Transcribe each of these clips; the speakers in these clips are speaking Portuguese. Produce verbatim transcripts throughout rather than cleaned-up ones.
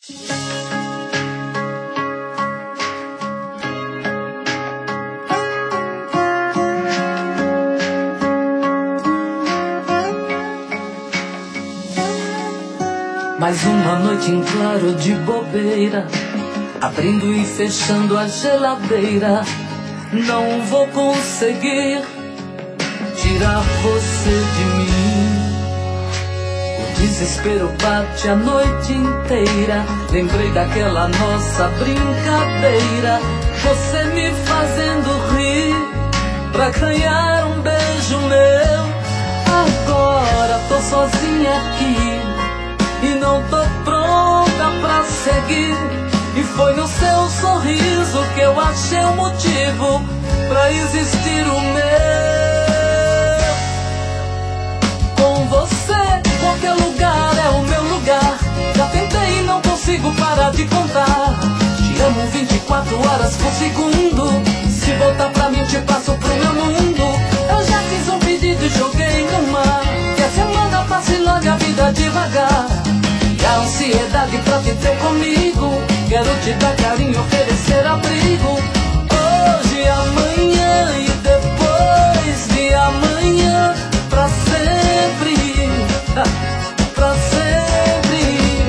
Mais uma noite em claro de bobeira, abrindo e fechando a geladeira. Não vou conseguir tirar você de mim. O desespero bate a noite inteira. Lembrei daquela nossa brincadeira, você me fazendo rir pra ganhar um beijo meu. Agora tô sozinha aqui e não tô pronta pra seguir. E foi no seu sorriso que eu achei um motivo pra existir o meu. Com você, qualquer lugar é o meu lugar. Já tentei e não consigo parar de contar. Te amo vinte e quatro horas por segundo. Se voltar pra mim te passo pro meu mundo. Eu já fiz um pedido e joguei no mar. Que a semana passe logo a vida devagar. E a ansiedade pra te ter comigo. Quero te dar carinho, oferecer abrigo. Hoje, amanhã e depois de amanhã. Pra sempre, pra sempre.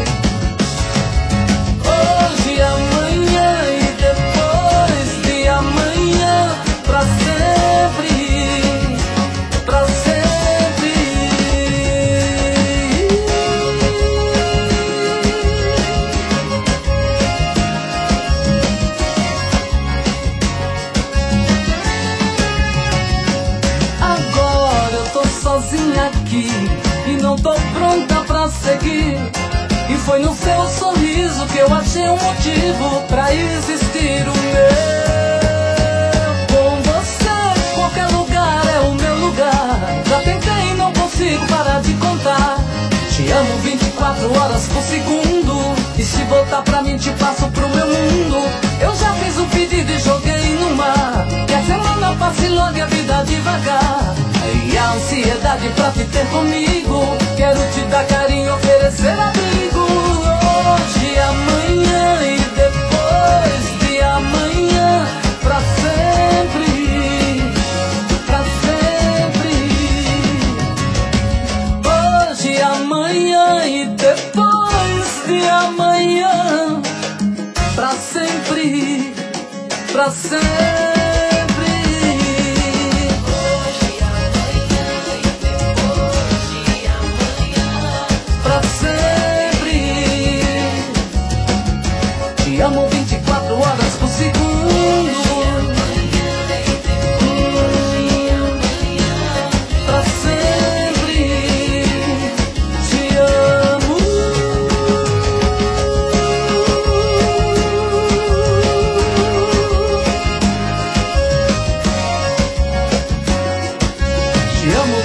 Hoje, amanhã e depois de amanhã. Pra sempre, pra sempre. Sozinha aqui e não tô pronta pra seguir. E foi no seu sorriso que eu achei um motivo pra existir o meu. Com você, qualquer lugar é o meu lugar. Já tentei e não consigo parar de contar. Te amo vinte e quatro horas por segundo. E se voltar pra mim te passo pro meu mundo. Eu já fiz o pedido e joguei no mar. Que a semana passe logo e a vida devagar. E a ansiedade pra te ter comigo. Quero te dar carinho, oferecer abrigo. Hoje, amanhã e depois de amanhã. Pra sempre, pra sempre. Hoje, amanhã e depois de amanhã. Pra sempre, pra sempre. Te amo vinte e quatro horas por segundo. Pra sempre te amo. Te amo